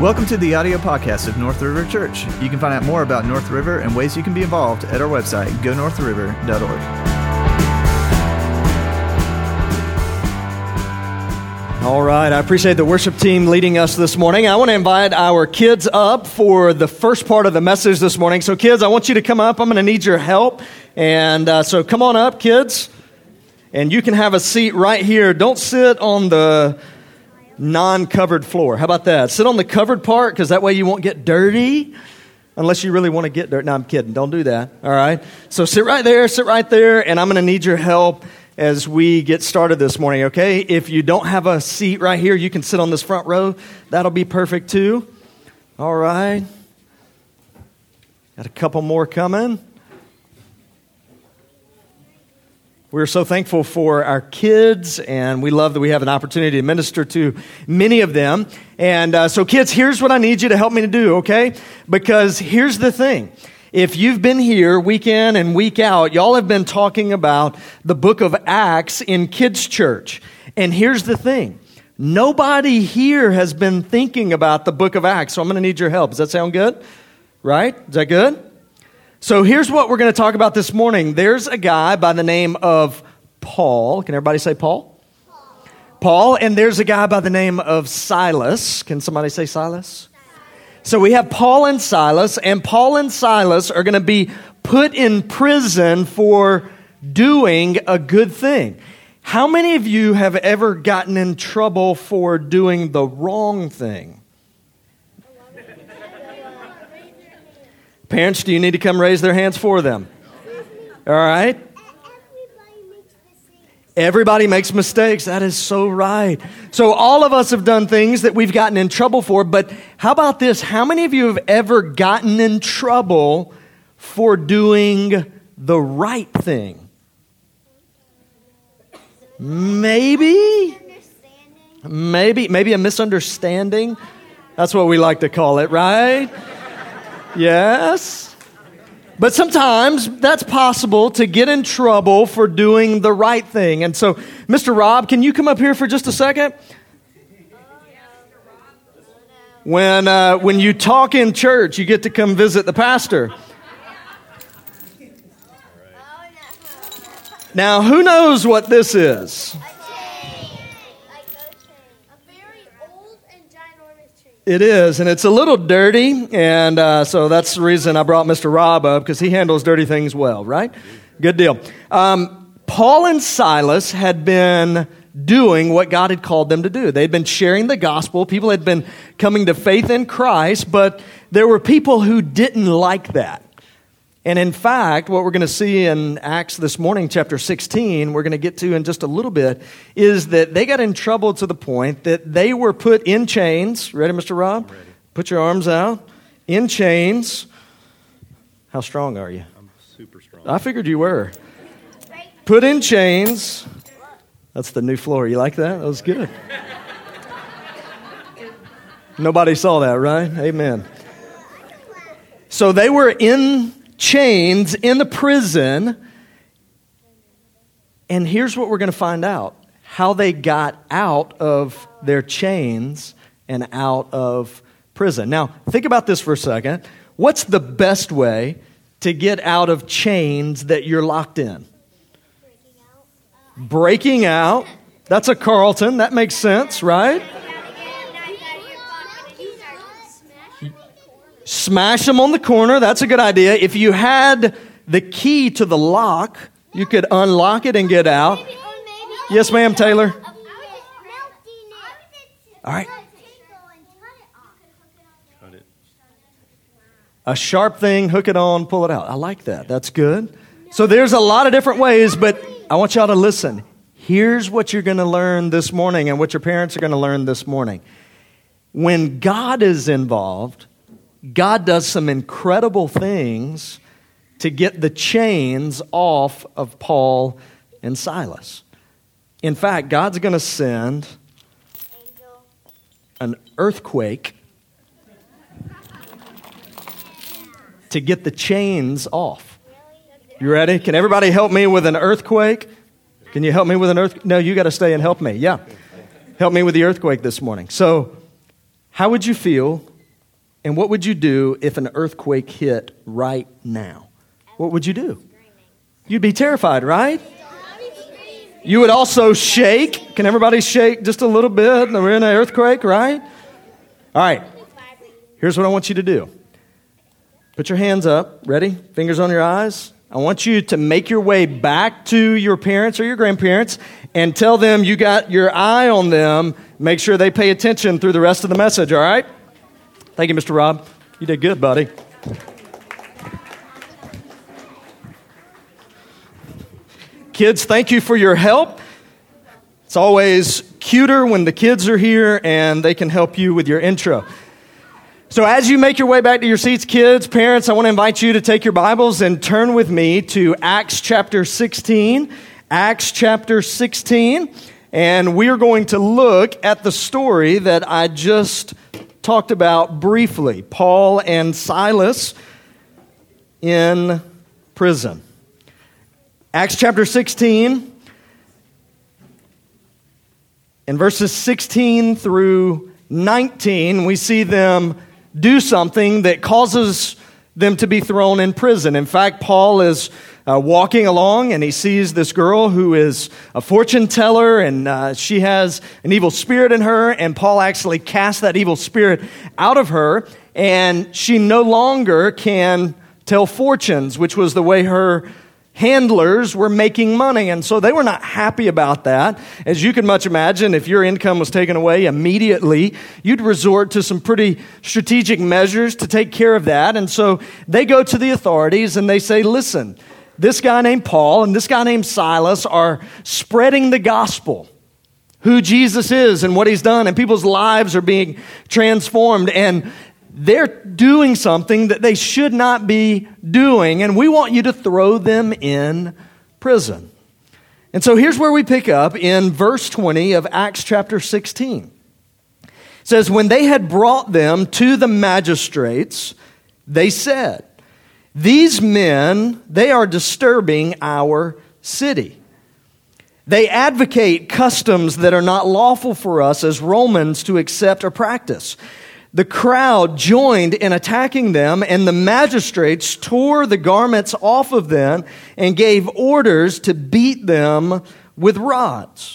Welcome to the audio podcast of North River Church. You can find out more about North River and ways you can be involved at our website, gonorthriver.org. All right, I appreciate the worship team leading us this morning. I want to invite our kids up for the first part of the message this morning. So kids, I want you to come up. I'm going to need your help. And so come on up, kids. And you can have a seat right here. Don't sit on the non-covered floor. How about that? Sit on the covered part, because that way you won't get dirty. Unless you really want to get dirty. No, I'm kidding. Don't do that. All right? So sit right there, and I'm going to need your help as we get started this morning, okay? If you don't have a seat right here, you can sit on this front row. That'll be perfect too. All right. Got a couple more coming. We're so thankful for our kids, and we love that we have an opportunity to minister to many of them. And so kids, here's what I need you to help me to do, okay? Because here's the thing. If you've been here week in and week out, y'all have been talking about the book of Acts in kids' church. And here's the thing. Nobody here has been thinking about the book of Acts, so I'm going to need your help. Does that sound good? Right? Is that good? So here's what we're going to talk about this morning. There's a guy by the name of Paul. Can everybody say Paul? Paul. And there's a guy by the name of Silas. Can somebody say Silas? So we have Paul and Silas are going to be put in prison for doing a good thing. How many of you have ever gotten in trouble for doing the wrong thing? Parents, do you need to come raise their hands for them? All right. Everybody makes mistakes. That is so right. So all of us have done things that we've gotten in trouble for, but how about this? How many of you have ever gotten in trouble for doing the right thing? Maybe a misunderstanding. That's what we like to call it, right? Yes. But sometimes that's possible to get in trouble for doing the right thing. And so, Mr. Rob, can you come up here for just a second? When you talk in church, you get to come visit the pastor. Now, who knows what this is? It is, and it's a little dirty, and so that's the reason I brought Mr. Rob up, because he handles dirty things well, right? Good deal. Paul and Silas had been doing what God had called them to do. They'd been sharing the gospel. People had been coming to faith in Christ, but there were people who didn't like that. And in fact, what we're going to see in Acts this morning, chapter 16, we're going to get to in just a little bit, is that they got in trouble to the point that they were put in chains. Ready, Mr. Rob? Ready. Put your arms out. In chains. How strong are you? I'm super strong. I figured you were. Put in chains. That's the new floor. You like that? That was good. Nobody saw that, right? Amen. So they were in chains in the prison, and here's what we're going to find out: how they got out of their chains and out of prison. Now, think about this for a second. What's the best way to get out of chains that you're locked in? Breaking out. That's a Carlton. That makes sense, right? Smash them on the corner. That's a good idea. If you had the key to the lock, you could unlock it and get out. Yes, ma'am, Taylor. All right. A sharp thing, hook it on, pull it out. I like that. That's good. So there's a lot of different ways, but I want y'all to listen. Here's what you're going to learn this morning and what your parents are going to learn this morning. When God is involved, God does some incredible things to get the chains off of Paul and Silas. In fact, God's going to send an earthquake to get the chains off. You ready? Can everybody help me with an earthquake? Can you help me with an earthquake? No, you got to stay and help me. Yeah. Help me with the earthquake this morning. So, how would you feel And what would you do if an earthquake hit right now? What would you do? You'd be terrified, right? You would also shake. Can everybody shake just a little bit? We're in an earthquake, right? All right. Here's what I want you to do. Put your hands up. Ready? Fingers on your eyes. I want you to make your way back to your parents or your grandparents and tell them you got your eye on them. Make sure they pay attention through the rest of the message, all right? Thank you, Mr. Rob. You did good, buddy. Kids, thank you for your help. It's always cuter when the kids are here and they can help you with your intro. So as you make your way back to your seats, kids, parents, I want to invite you to take your Bibles and turn with me to Acts chapter 16. Acts chapter 16. And we are going to look at the story that I just talked about briefly. Paul and Silas in prison. Acts chapter 16. In verses 16 through 19, we see them do something that causes them to be thrown in prison. In fact, Paul is walking along and he sees this girl who is a fortune teller and she has an evil spirit in her, and Paul actually casts that evil spirit out of her, and she no longer can tell fortunes, which was the way her handlers were making money, and so they were not happy about that. As you can much imagine, if your income was taken away immediately, you'd resort to some pretty strategic measures to take care of that. And so they go to the authorities and they say, listen, this guy named Paul and this guy named Silas are spreading the gospel, who Jesus is and what he's done, and people's lives are being transformed, and they're doing something that they should not be doing, and we want you to throw them in prison. And so here's where we pick up in verse 20 of Acts chapter 16. It says, when they had brought them to the magistrates, they said, these men, they are disturbing our city. They advocate customs that are not lawful for us as Romans to accept or practice. The crowd joined in attacking them, and the magistrates tore the garments off of them and gave orders to beat them with rods.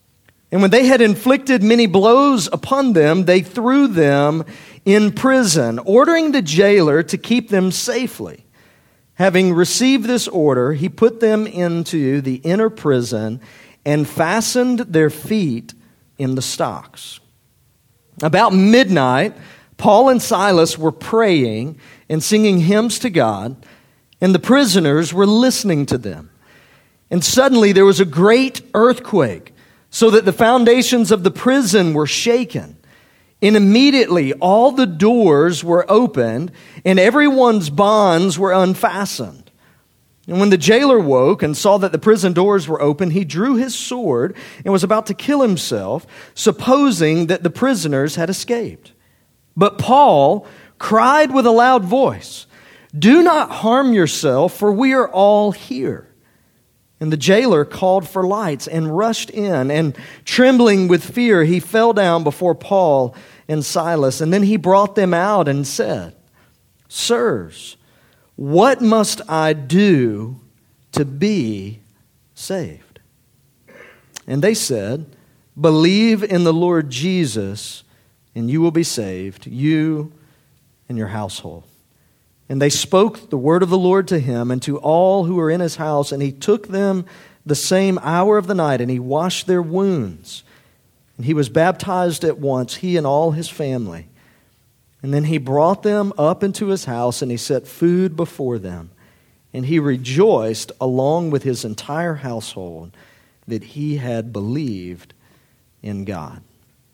And when they had inflicted many blows upon them, they threw them in prison, ordering the jailer to keep them safely. Having received this order, he put them into the inner prison and fastened their feet in the stocks. About midnight, Paul and Silas were praying and singing hymns to God, and the prisoners were listening to them. And suddenly there was a great earthquake, so that the foundations of the prison were shaken. And immediately all the doors were opened, and everyone's bonds were unfastened. And when the jailer woke and saw that the prison doors were open, he drew his sword and was about to kill himself, supposing that the prisoners had escaped. But Paul cried with a loud voice, "Do not harm yourself, for we are all here." And the jailer called for lights and rushed in, and trembling with fear, he fell down before Paul and Silas. And then he brought them out and said, "Sirs, what must I do to be saved?" And they said, "Believe in the Lord Jesus, and you will be saved, you and your household." And they spoke the word of the Lord to him and to all who were in his house. And he took them the same hour of the night, and he washed their wounds. And he was baptized at once, he and all his family. And then he brought them up into his house, and he set food before them. And he rejoiced along with his entire household that he had believed in God.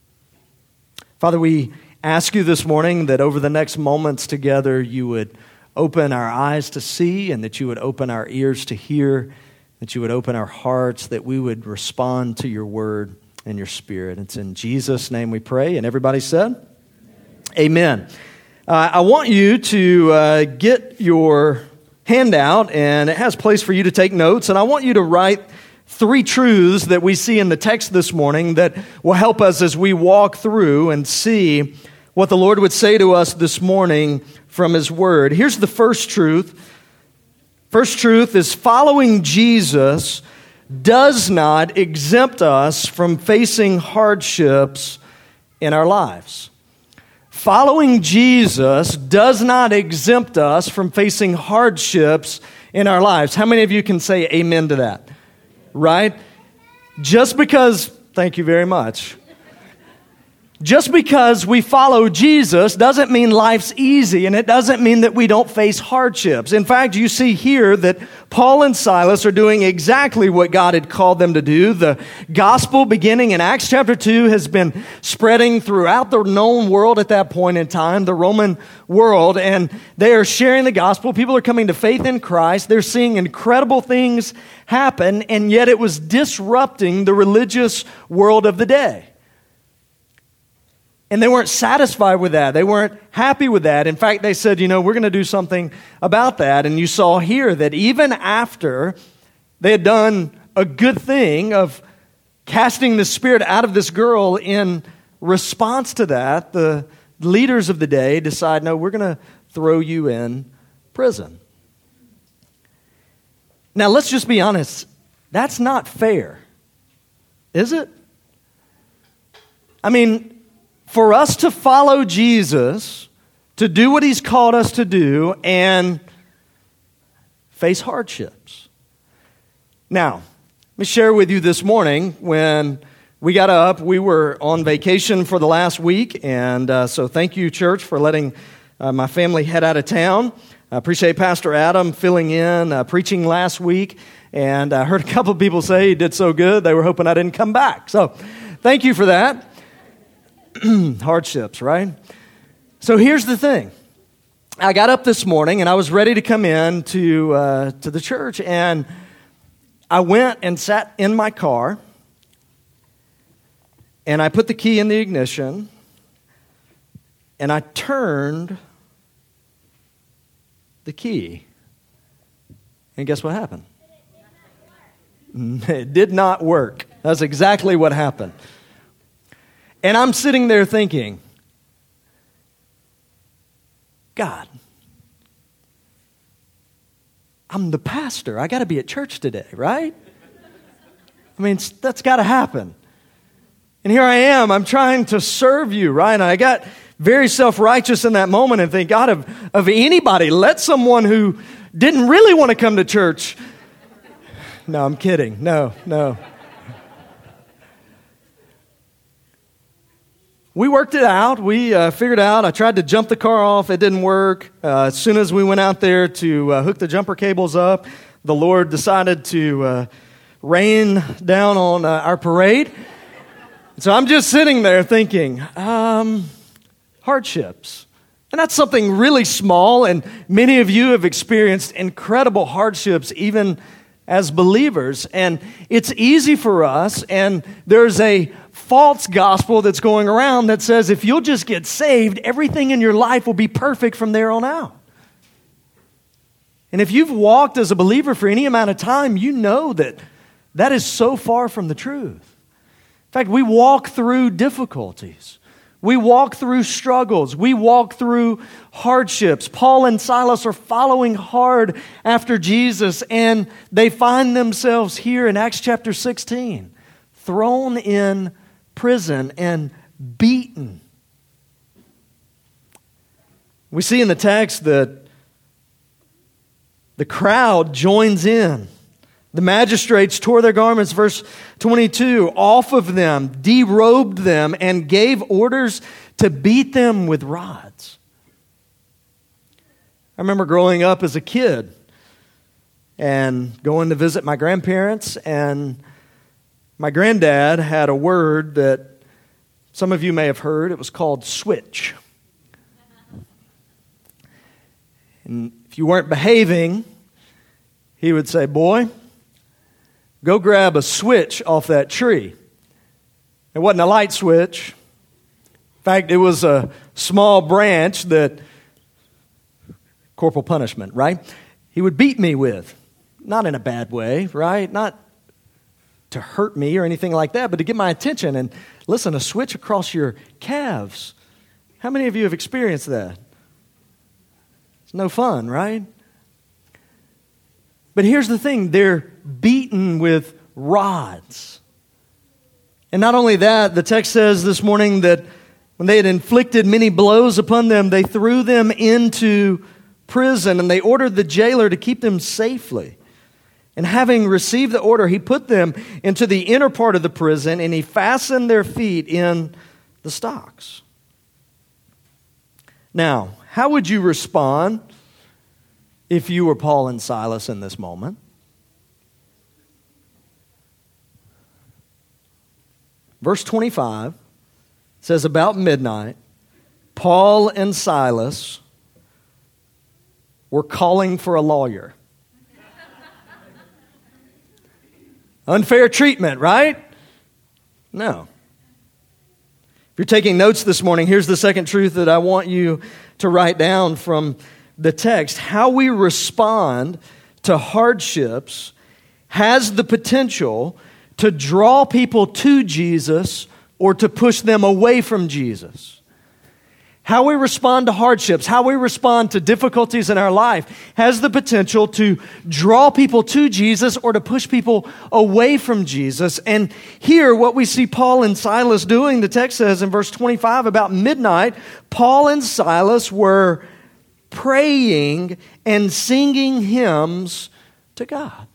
Father, we ask you this morning that over the next moments together, you would open our eyes to see, and that you would open our ears to hear, that you would open our hearts, that we would respond to your word and your spirit. It's in Jesus' name we pray. And everybody said? Amen. I want you to get your handout, and it has a place for you to take notes, and I want you to write 3 truths that we see in the text this morning that will help us as we walk through and see what the Lord would say to us this morning from His Word. Here's the first truth. First truth is following Jesus does not exempt us from facing hardships in our lives. Following Jesus does not exempt us from facing hardships in our lives. How many of you can say amen to that? Right? Thank you very much. Just because we follow Jesus doesn't mean life's easy, and it doesn't mean that we don't face hardships. In fact, you see here that Paul and Silas are doing exactly what God had called them to do. The gospel beginning in Acts chapter 2 has been spreading throughout the known world at that point in time, the Roman world, and they are sharing the gospel. People are coming to faith in Christ. They're seeing incredible things happen, and yet it was disrupting the religious world of the day. And they weren't satisfied with that. They weren't happy with that. In fact, they said, we're going to do something about that. And you saw here that even after they had done a good thing of casting the spirit out of this girl, in response to that, the leaders of the day decide, no, we're going to throw you in prison. Now, let's just be honest. That's not fair, is it? I mean, for us to follow Jesus, to do what He's called us to do, and face hardships. Now, let me share with you this morning, when we got up, we were on vacation for the last week, and so thank you, church, for letting my family head out of town. I appreciate Pastor Adam filling in, preaching last week, and I heard a couple of people say he did so good, they were hoping I didn't come back. So thank you for that. Hardships, right? So here's the thing. I got up this morning and I was ready to come in to the church, and I went and sat in my car and I put the key in the ignition and I turned the key, and guess what happened? It did not work. That's exactly what happened. And I'm sitting there thinking, God, I'm the pastor. I got to be at church today, right? I mean, that's got to happen. And here I am. I'm trying to serve you, right? And I got very self-righteous in that moment and think, God, of anybody, let someone who didn't really want to come to church. No, I'm kidding. No. We worked it out. We figured out. I tried to jump the car off. It didn't work. As soon as we went out there to hook the jumper cables up, the Lord decided to rain down on our parade. So I'm just sitting there thinking, hardships. And that's something really small, and many of you have experienced incredible hardships even as believers. And it's easy for us, and there's a false gospel that's going around that says if you'll just get saved, everything in your life will be perfect from there on out. And if you've walked as a believer for any amount of time, you know that that is so far from the truth. In fact, we walk through difficulties. We walk through struggles. We walk through hardships. Paul and Silas are following hard after Jesus, and they find themselves here in Acts chapter 16, thrown in prison and beaten. We see in the text that the crowd joins in. The magistrates tore their garments, verse 22, off of them, derobed them, and gave orders to beat them with rods. I remember growing up as a kid and going to visit my grandparents, and my granddad had a word that some of you may have heard. It was called switch. And if you weren't behaving, he would say, "Boy, go grab a switch off that tree." It wasn't a light switch. In fact, it was a small branch that, corporal punishment, right? He would beat me with. Not in a bad way, right? Not to hurt me or anything like that, but to get my attention. And listen, a switch across your calves. How many of you have experienced that? It's no fun, right? But here's the thing, they're beaten with rods. And not only that, the text says this morning that when they had inflicted many blows upon them, they threw them into prison, and they ordered the jailer to keep them safely. And having received the order, he put them into the inner part of the prison, and he fastened their feet in the stocks. Now, how would you respond if you were Paul and Silas in this moment? Verse 25 says, about midnight, Paul and Silas were calling for a lawyer. Unfair treatment, right? No. If you're taking notes this morning, here's the second truth that I want you to write down from the text. How we respond to hardships has the potential to draw people to Jesus or to push them away from Jesus. How we respond to hardships, how we respond to difficulties in our life has the potential to draw people to Jesus or to push people away from Jesus. And here, what we see Paul and Silas doing, the text says in verse 25, about midnight, Paul and Silas were praying and singing hymns to God.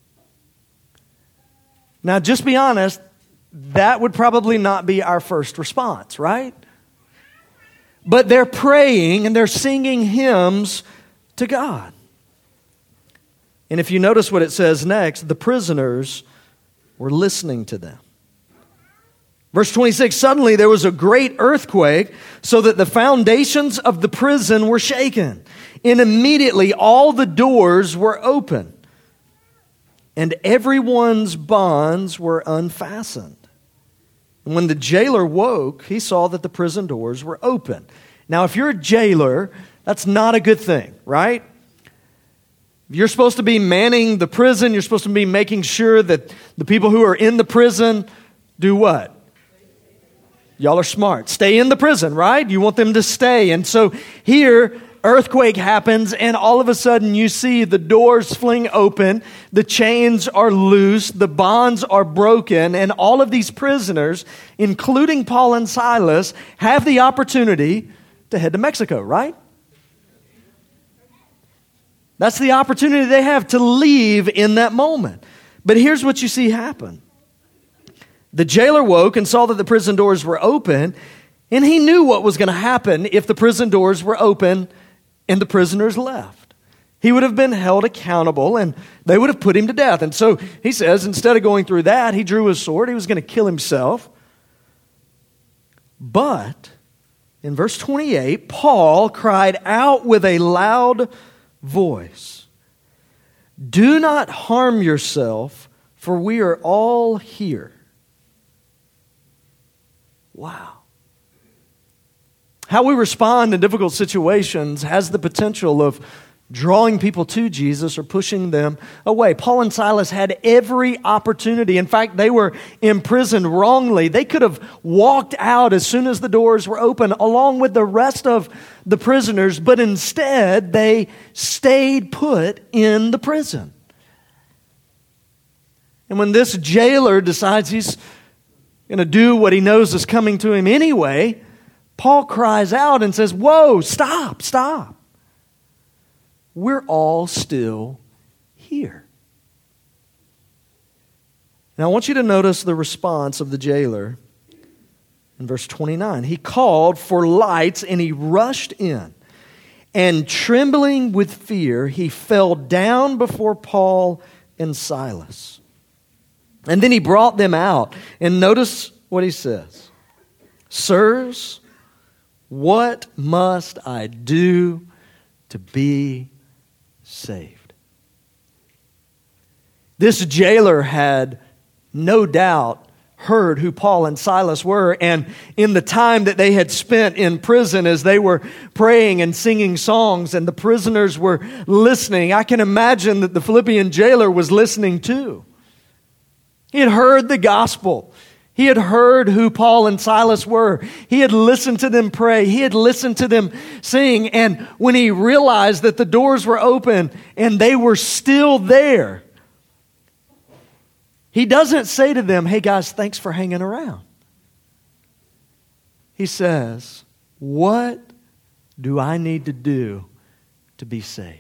Now, just be honest, that would probably not be our first response, right? But they're praying and they're singing hymns to God. And if you notice what it says next, the prisoners were listening to them. Verse 26, suddenly there was a great earthquake so that the foundations of the prison were shaken. And immediately all the doors were open and everyone's bonds were unfastened. And when the jailer woke, he saw that the prison doors were open. Now, if you're a jailer, that's not a good thing, right? You're supposed to be manning the prison. You're supposed to be making sure that the people who are in the prison do what? Y'all are smart. Stay in the prison, right? You want them to stay. And so here, earthquake happens, and all of a sudden you see the doors fling open, the chains are loose, the bonds are broken, and all of these prisoners, including Paul and Silas, have the opportunity to head to Mexico, right? That's the opportunity they have to leave in that moment. But here's what you see happen. The jailer woke and saw that the prison doors were open, and he knew what was going to happen if the prison doors were open and the prisoners left. He would have been held accountable and they would have put him to death. And so he says, instead of going through that, he drew his sword. He was going to kill himself. But in verse 28, Paul cried out with a loud voice, "Do not harm yourself, for we are all here." Wow. How we respond in difficult situations has the potential of drawing people to Jesus or pushing them away. Paul and Silas had every opportunity. In fact, they were imprisoned wrongly. They could have walked out as soon as the doors were open along with the rest of the prisoners, but instead they stayed put in the prison. And when this jailer decides he's going to do what he knows is coming to him anyway, Paul cries out and says, "Whoa, stop. We're all still here." Now I want you to notice the response of the jailer in verse 29. He called for lights and he rushed in. And trembling with fear, he fell down before Paul and Silas. And then he brought them out. And notice what he says. "Sirs, what must I do to be saved?" This jailer had no doubt heard who Paul and Silas were, and in the time that they had spent in prison as they were praying and singing songs and the prisoners were listening, I can imagine that the Philippian jailer was listening too. He had heard the gospel. He had heard who Paul and Silas were. He had listened to them pray. He had listened to them sing. And when he realized that the doors were open and they were still there, he doesn't say to them, hey guys, thanks for hanging around. He says, what do I need to do to be saved?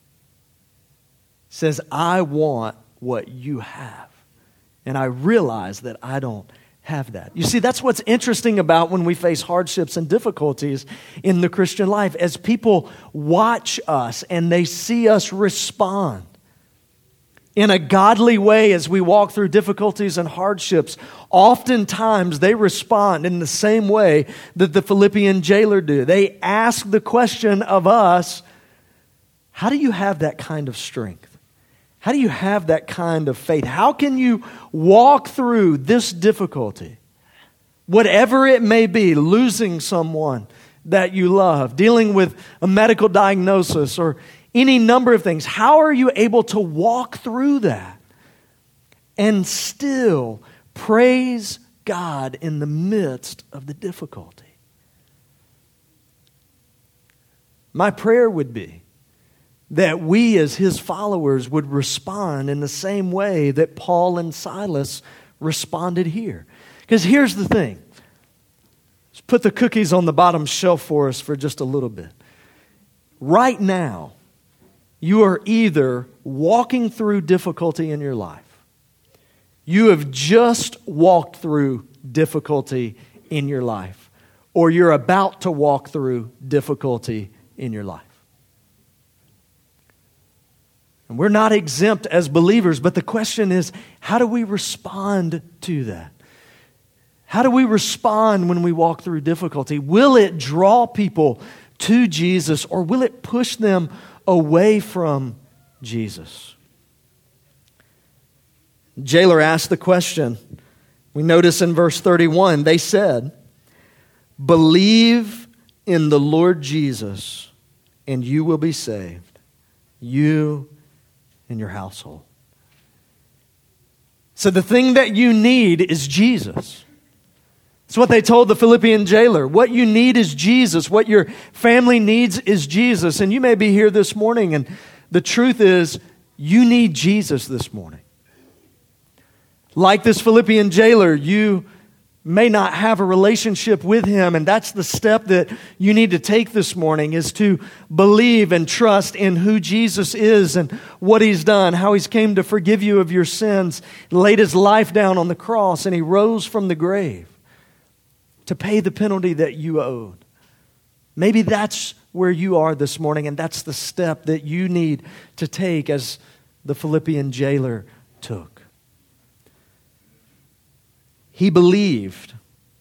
He says, I want what you have. And I realize that I don't have that. You see, that's what's interesting about when we face hardships and difficulties in the Christian life. As people watch us and they see us respond in a godly way as we walk through difficulties and hardships, oftentimes they respond in the same way that the Philippian jailer do. They ask the question of us, how do you have that kind of strength? How do you have that kind of faith? How can you walk through this difficulty? Whatever it may be, losing someone that you love, dealing with a medical diagnosis, or any number of things. How are you able to walk through that and still praise God in the midst of the difficulty? My prayer would be that we as His followers would respond in the same way that Paul and Silas responded here. Because here's the thing. Let's put the cookies on the bottom shelf for us for just a little bit. Right now, you are either walking through difficulty in your life. You have just walked through difficulty in your life. Or you're about to walk through difficulty in your life. And we're not exempt as believers, but the question is, how do we respond to that? How do we respond when we walk through difficulty? Will it draw people to Jesus, or will it push them away from Jesus? Jailer asked the question. We notice in verse 31, they said, believe in the Lord Jesus, and you will be saved, you and your household. So the thing that you need is Jesus. It's what they told the Philippian jailer. What you need is Jesus. What your family needs is Jesus. And you may be here this morning, and the truth is, you need Jesus this morning. Like this Philippian jailer, you may not have a relationship with Him, and that's the step that you need to take this morning, is to believe and trust in who Jesus is and what He's done, how He's came to forgive you of your sins, laid His life down on the cross, and He rose from the grave to pay the penalty that you owed. Maybe that's where you are this morning, and that's the step that you need to take as the Philippian jailer took. He believed.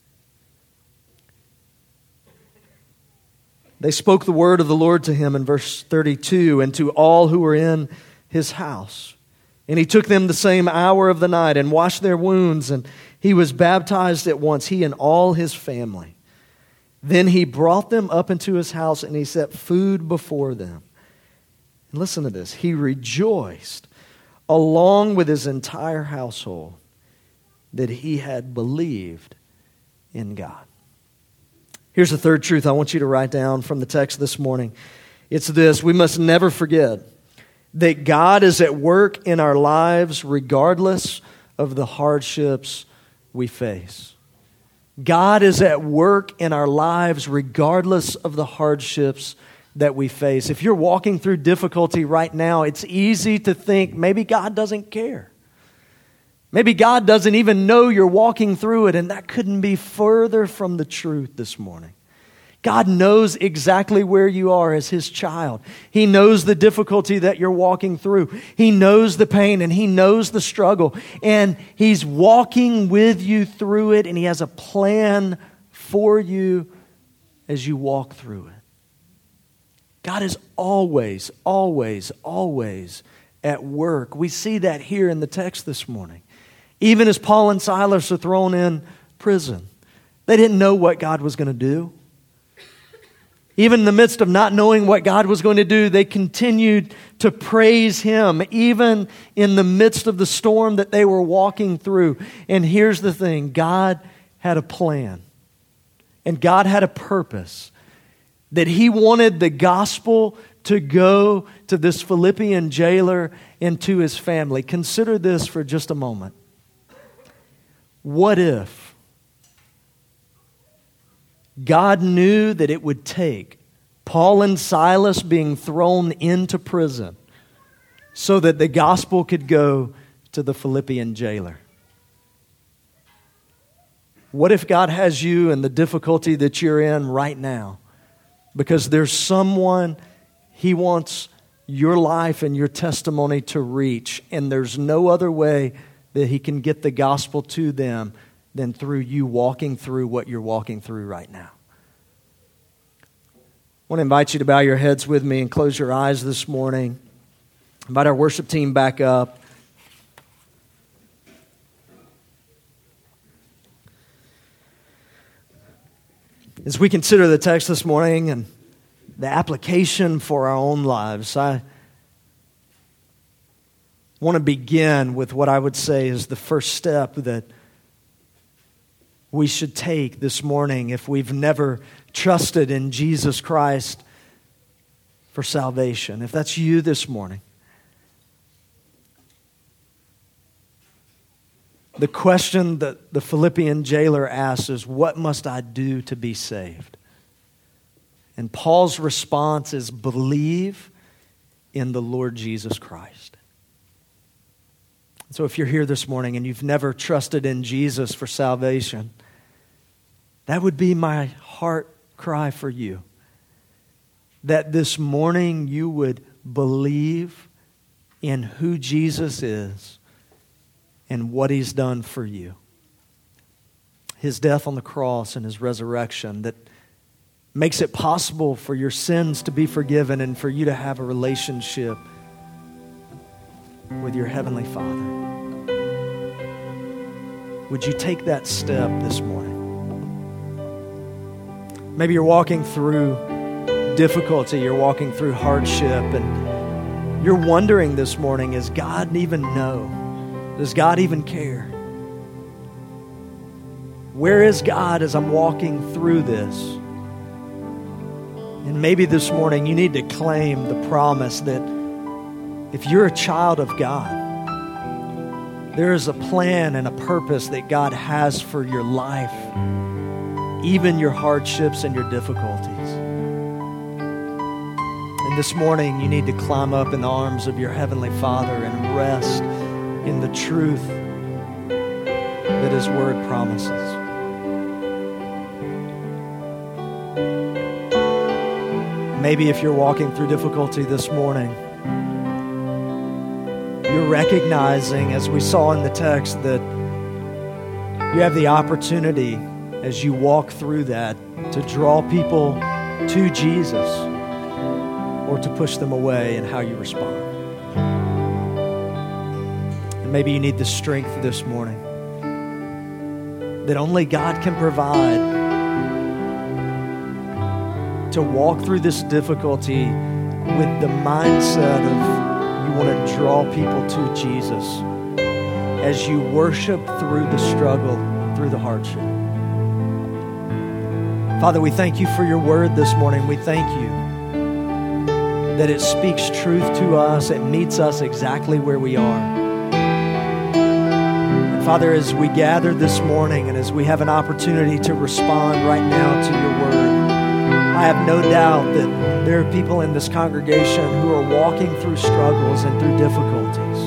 They spoke the word of the Lord to him in verse 32, and to all who were in his house. And he took them the same hour of the night and washed their wounds, and he was baptized at once, he and all his family. Then he brought them up into his house, and he set food before them. And listen to this. He rejoiced along with his entire household that he had believed in God. Here's the third truth I want you to write down from the text this morning. It's this: we must never forget that God is at work in our lives regardless of the hardships we face. God is at work in our lives regardless of the hardships that we face. If you're walking through difficulty right now, it's easy to think maybe God doesn't care. Maybe God doesn't even know you're walking through it, and that couldn't be further from the truth this morning. God knows exactly where you are as His child. He knows the difficulty that you're walking through. He knows the pain, and He knows the struggle, and He's walking with you through it, and He has a plan for you as you walk through it. God is always, always, always at work. We see that here in the text this morning. Even as Paul and Silas are thrown in prison, they didn't know what God was going to do. Even in the midst of not knowing what God was going to do, they continued to praise Him, even in the midst of the storm that they were walking through. And here's the thing, God had a plan, and God had a purpose, that He wanted the gospel to go to this Philippian jailer and to his family. Consider this for just a moment. What if God knew that it would take Paul and Silas being thrown into prison so that the gospel could go to the Philippian jailer? What if God has you in the difficulty that you're in right now because there's someone He wants your life and your testimony to reach, and there's no other way that He can get the gospel to them than through you walking through what you're walking through right now? I want to invite you to bow your heads with me and close your eyes this morning. Invite our worship team back up. As we consider the text this morning and the application for our own lives, I want to begin with what I would say is the first step that we should take this morning if we've never trusted in Jesus Christ for salvation. If that's you this morning, the question that the Philippian jailer asks is, what must I do to be saved? And Paul's response is, believe in the Lord Jesus Christ. So if you're here this morning and you've never trusted in Jesus for salvation, that would be my heart cry for you. That this morning you would believe in who Jesus is and what He's done for you. His death on the cross and His resurrection that makes it possible for your sins to be forgiven and for you to have a relationship with your Heavenly Father. Would you take that step this morning? Maybe you're walking through difficulty, you're walking through hardship, and you're wondering this morning, does God even know? Does God even care? Where is God as I'm walking through this? And maybe this morning you need to claim the promise that if you're a child of God, there is a plan and a purpose that God has for your life, even your hardships and your difficulties. And this morning you need to climb up in the arms of your Heavenly Father and rest in the truth that His Word promises. Maybe if you're walking through difficulty this morning, you're recognizing, as we saw in the text, that you have the opportunity as you walk through that to draw people to Jesus or to push them away in how you respond. And maybe you need the strength this morning that only God can provide to walk through this difficulty with the mindset of you want to draw people to Jesus as you worship through the struggle, through the hardship. Father, we thank you for your word this morning. We thank you that it speaks truth to us. It meets us exactly where we are. And Father, as we gather this morning and as we have an opportunity to respond right now to your word, I have no doubt that there are people in this congregation who are walking through struggles and through difficulties.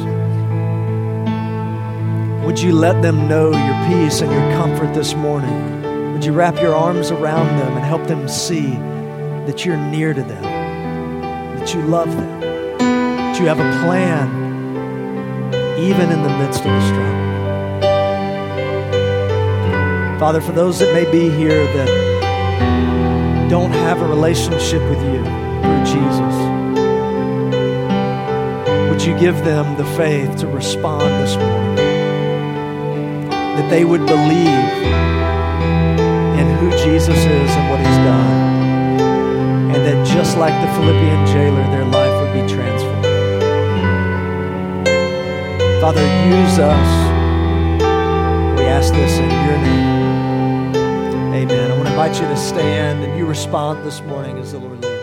Would you let them know your peace and your comfort this morning? Would you wrap your arms around them and help them see that you're near to them, that you love them, that you have a plan even in the midst of the struggle? Father, for those that may be here that don't have a relationship with you through Jesus, would you give them the faith to respond this morning? That they would believe in who Jesus is and what He's done, just like the Philippian jailer, their life would be transformed. Father, use us. We ask this in your name. Amen. I want to invite you to stand and you respond this morning as the Lord leads.